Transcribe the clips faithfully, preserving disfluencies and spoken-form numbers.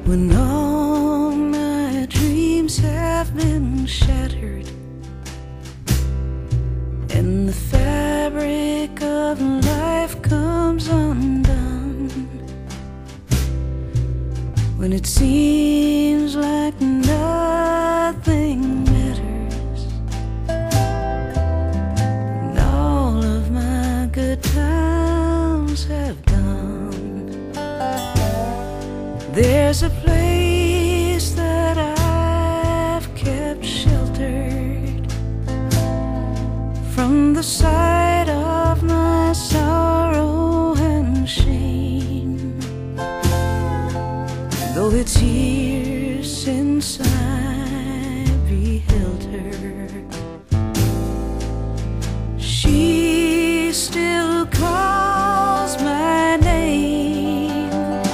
When all my dreams have been shattered and the fabric of life comes undone, when it seems like nothing matters and all of my good times have gone, there's a place that I've kept sheltered from the sight of my sorrow and shame. Though it's years since I beheld her, she still calls my name.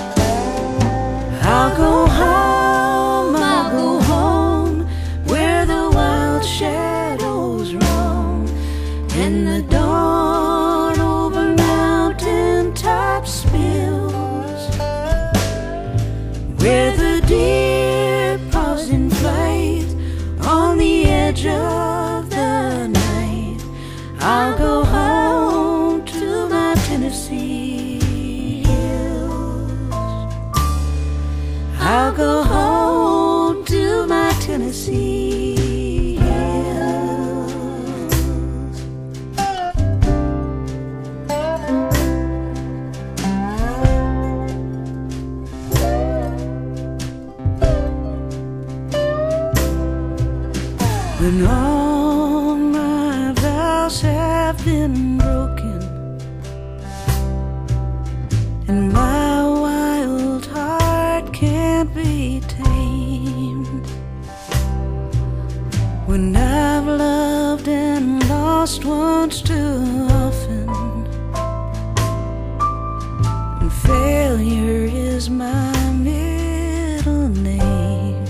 I'll go home, I'll go home, where the wild shadows roam and the dawn over mountain tops spills, where the deer pause in flight on the edge of the night. I'll go home to my Tennessee hills. I'll go home to my Tennessee hills. When all my vows have been broken and my wild heart can't be tamed, when I've loved and lost once too often and failure is my middle name,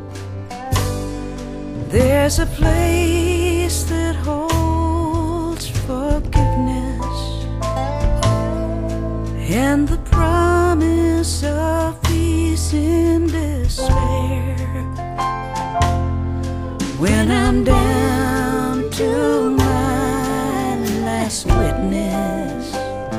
there's a place that holds forgiveness and the promise of peace in despair. When I'm down to my last witness,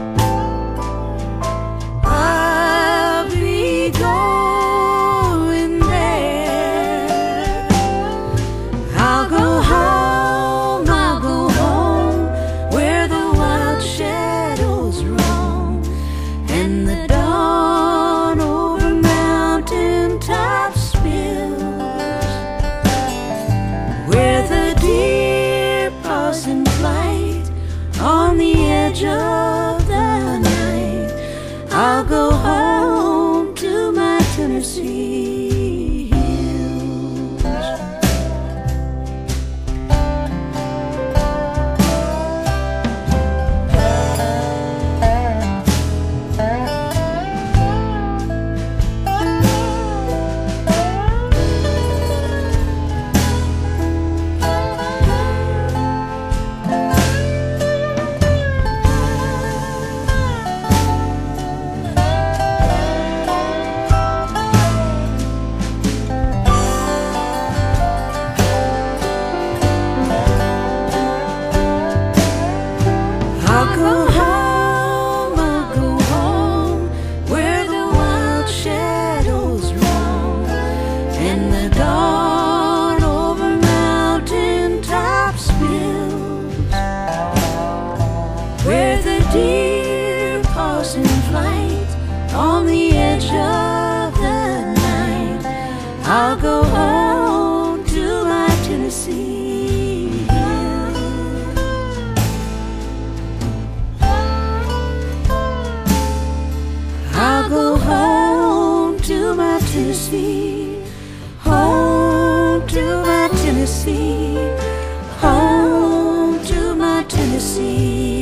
I'll be going there. I'll go home, I'll go home, where the wild shadows roam and the dawn over mountain tops spills, where the deer pause in flight on the edge of the night. I'll go home to my Tennessee hills. I'll go home, I'll go home, where the wild shadows roam and the dawn over mountain tops spills, where the deer pause in flight on the edge of the night. I'll go home to my Tennessee hills. I'll go home to my Tennessee, home to my Tennessee, home to my Tennessee.